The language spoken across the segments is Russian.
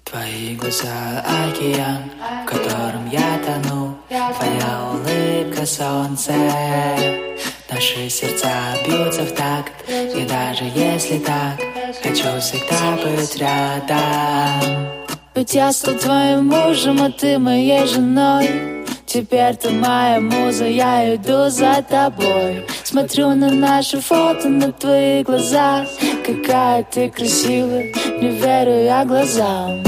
Твои глаза — океан, в котором я тону. Твоя улыбка — солнце. Наши сердца бьются в такт. И даже если так, хочу всегда быть рядом. Ведь я стал твоим мужем, а ты моей женой. Теперь ты моя муза, я иду за тобой. Смотрю на наши фото, на твои глаза. Какая ты красивая, не верю я глазам.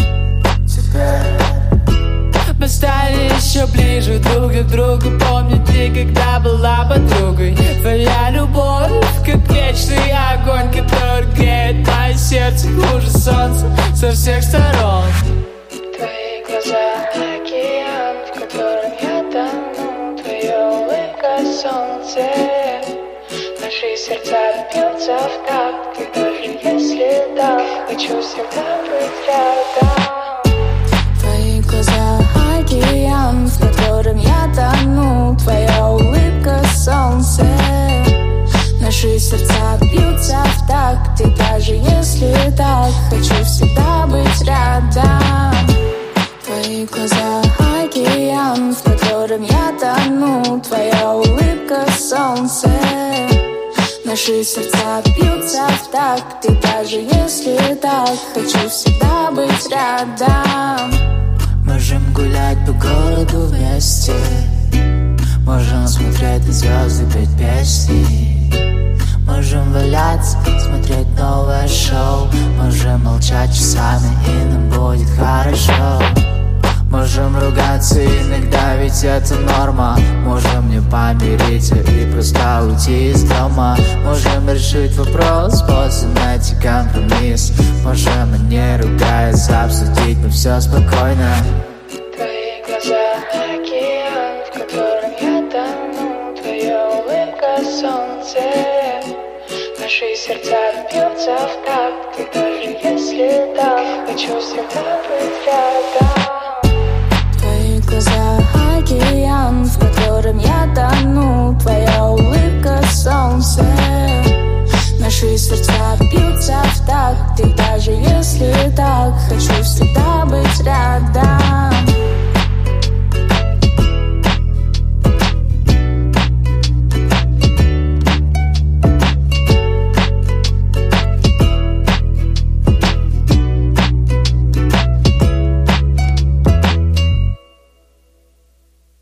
Мы стали еще ближе друг к другу. Помню, ты когда была подругой. Твоя любовь, как вечный огонь, который греет мое сердце хуже солнца со всех сторон. Твои глаза — океан, в котором я тону. Твоя улыбка — солнце. Наши сердца бьются в такт. И даже если так, хочу всегда быть рядом. Твои глаза — океан, в котором я тону. Твоя улыбка — солнце. Наши сердца бьются в такт. И даже если так, хочу всегда быть рядом. Твои глаза — океан, в котором я тону. Твоя улыбка — солнце. Наши сердца бьются в такт. И даже если так, хочу всегда быть рядом. Можем гулять по городу вместе. Можем смотреть на звезды, петь песни. Можем валяться, смотреть новое шоу. Можем молчать часами, и нам будет хорошо. Можем ругаться иногда, ведь это норма. Можем не помириться и просто уйти из дома. Можем решить вопрос, после найти компромисс. Можем и не ругаясь обсудить, но все спокойно. Твои глаза — океан, в котором я тону. Твоя улыбка — солнце. Наши сердца бьются в такт. И даже если так, хочу всегда быть рядом. Твои глаза — океан, в котором я тону. Твоя улыбка — солнце. Наши сердца бьются в такт. И даже если